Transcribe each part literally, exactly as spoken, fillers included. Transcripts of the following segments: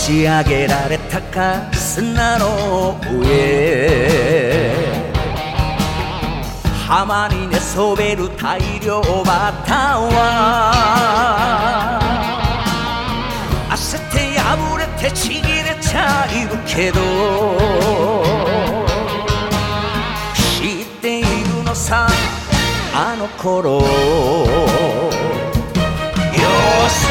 し上げられたか砂の上、浜に寝そべる大量バタは焦って破れてちぎれちゃいるけど、知っているのさあの頃、よそ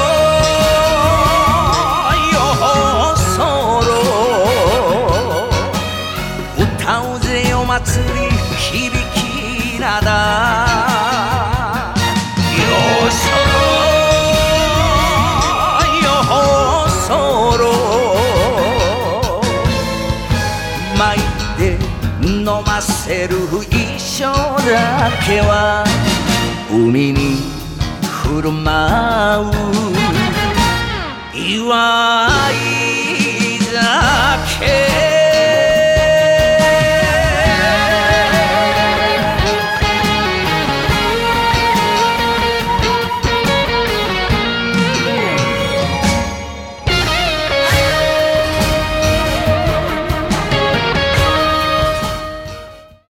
ろよそろ歌うぜお祭り響きなだ、よそろよそろ巻いて飲ませる衣装だけは海に振る舞う祝い酒